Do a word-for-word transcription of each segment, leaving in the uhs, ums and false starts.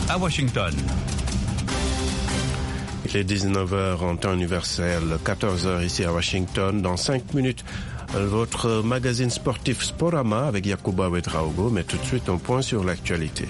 à Washington. Il est dix-neuf heures en temps universel, quatorze heures ici à Washington. Dans cinq minutes, votre magazine sportif Sporama avec Yacouba Ouedraogo, mais tout de suite un point sur l'actualité.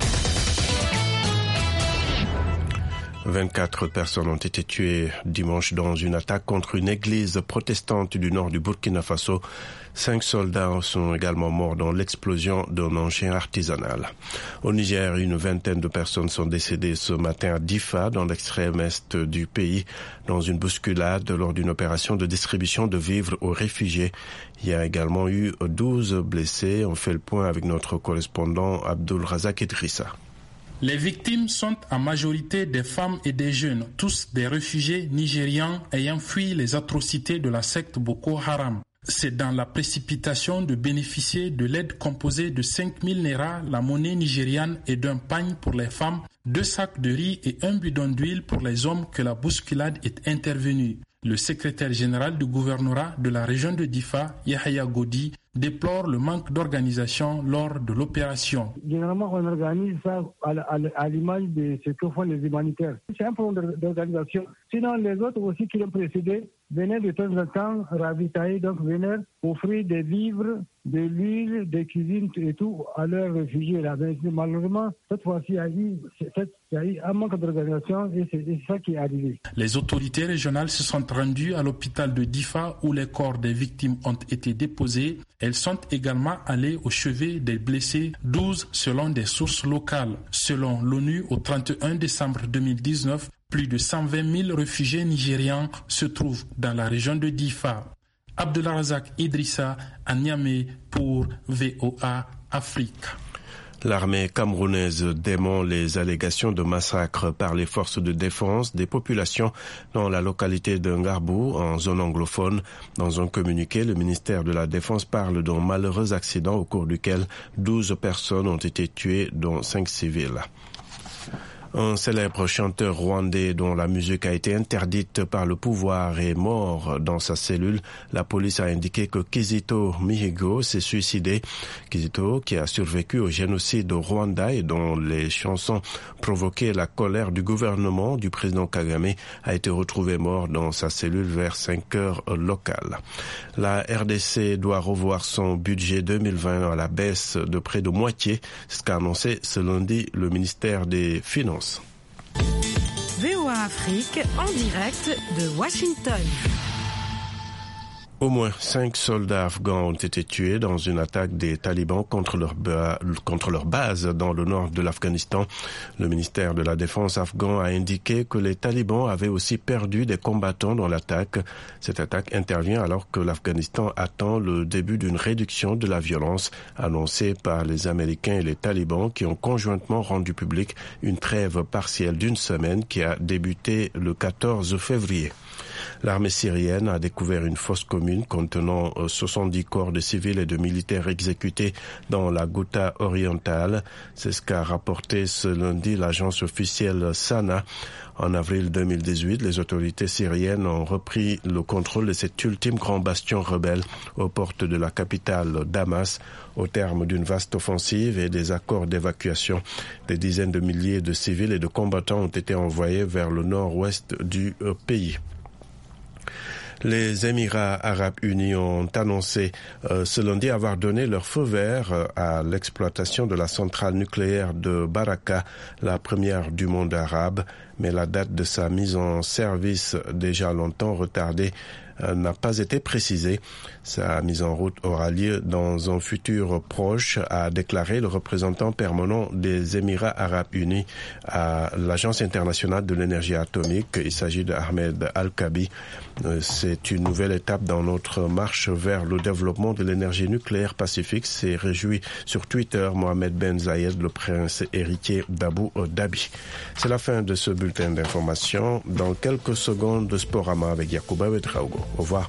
vingt-quatre personnes ont été tuées dimanche dans une attaque contre une église protestante du nord du Burkina Faso. Cinq soldats sont également morts dans l'explosion d'un engin artisanal. Au Niger, une vingtaine de personnes sont décédées ce matin à Difa, dans l'extrême est du pays, dans une bousculade lors d'une opération de distribution de vivres aux réfugiés. Il y a également eu douze blessés. On fait le point avec notre correspondant Abdul Razak Idrissa. Les victimes sont en majorité des femmes et des jeunes, tous des réfugiés nigérians ayant fui les atrocités de la secte Boko Haram. C'est dans la précipitation de bénéficier de l'aide composée de cinq mille naira, la monnaie nigériane, et d'un pagne pour les femmes, deux sacs de riz et un bidon d'huile pour les hommes que la bousculade est intervenue. Le secrétaire général du gouvernorat de la région de Difa, Yahya Godi, déplore le manque d'organisation lors de l'opération. Généralement, on organise ça à, à, à l'image de ce que font les humanitaires. C'est un problème d'organisation. Sinon, les autres aussi qui l'ont précédé venaient de temps en temps ravitailler, donc venaient offrir des vivres, de l'huile, des cuisines et tout à leurs réfugiés. Là. Mais malheureusement, cette fois-ci, il y a eu, il y a eu un manque d'organisation et c'est, et c'est ça qui est arrivé. Les autorités régionales se sont rendues à l'hôpital de Difa où les corps des victimes ont été déposés. Elles sont également allées au chevet des blessés, douze selon des sources locales. Selon l'ONU, au trente et un décembre deux mille dix-neuf, plus de cent vingt mille réfugiés nigérians se trouvent dans la région de Difa. Abdelrazak Idrissa à Niamey pour V O A Afrique. L'armée camerounaise dément les allégations de massacre par les forces de défense des populations dans la localité de Ngarbou, en zone anglophone. Dans un communiqué, le ministère de la Défense parle d'un malheureux accident au cours duquel douze personnes ont été tuées, dont cinq civils. Un célèbre chanteur rwandais dont la musique a été interdite par le pouvoir est mort dans sa cellule. La police a indiqué que Kizito Mihigo s'est suicidé. Kizito, qui a survécu au génocide au Rwanda et dont les chansons provoquaient la colère du gouvernement du président Kagame, a été retrouvé mort dans sa cellule vers cinq heures locales. La R D C doit revoir son budget deux mille vingt à la baisse de près de moitié, c'est ce qu'a annoncé ce lundi le ministère des Finances. V O A Afrique en direct de Washington. Au moins cinq soldats afghans ont été tués dans une attaque des talibans contre leur, ba- contre leur base dans le nord de l'Afghanistan. Le ministère de la Défense afghan a indiqué que les talibans avaient aussi perdu des combattants dans l'attaque. Cette attaque intervient alors que l'Afghanistan attend le début d'une réduction de la violence annoncée par les Américains et les talibans qui ont conjointement rendu public une trêve partielle d'une semaine qui a débuté le quatorze février. L'armée syrienne a découvert une fosse commune contenant soixante-dix corps de civils et de militaires exécutés dans la Ghouta orientale. C'est ce qu'a rapporté ce lundi l'agence officielle Sana. En avril deux mille dix-huit, les autorités syriennes ont repris le contrôle de cet ultime grand bastion rebelle aux portes de la capitale Damas. Au terme d'une vaste offensive et des accords d'évacuation, des dizaines de milliers de civils et de combattants ont été envoyés vers le nord-ouest du pays. Les Émirats arabes unis ont annoncé euh, ce lundi avoir donné leur feu vert euh, à l'exploitation de la centrale nucléaire de Baraka, la première du monde arabe, mais la date de sa mise en service, déjà longtemps retardée, euh, n'a pas été précisée. Sa mise en route aura lieu dans un futur proche, a déclaré le représentant permanent des Émirats arabes unis à l'Agence internationale de l'énergie atomique. Il s'agit d'Ahmed Al-Kabi. Euh, c'est une nouvelle étape dans notre marche vers le développement de l'énergie nucléaire pacifique, s'est réjoui sur Twitter Mohamed Ben Zayed, le prince héritier d'Abu Dhabi. C'est la fin de ce bulletin d'information. Dans quelques secondes de Sporama avec Yacouba Ouedraogo. Au revoir.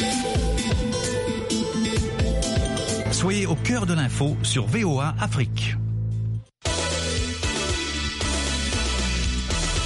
Soyez au cœur de l'info sur V O A Afrique.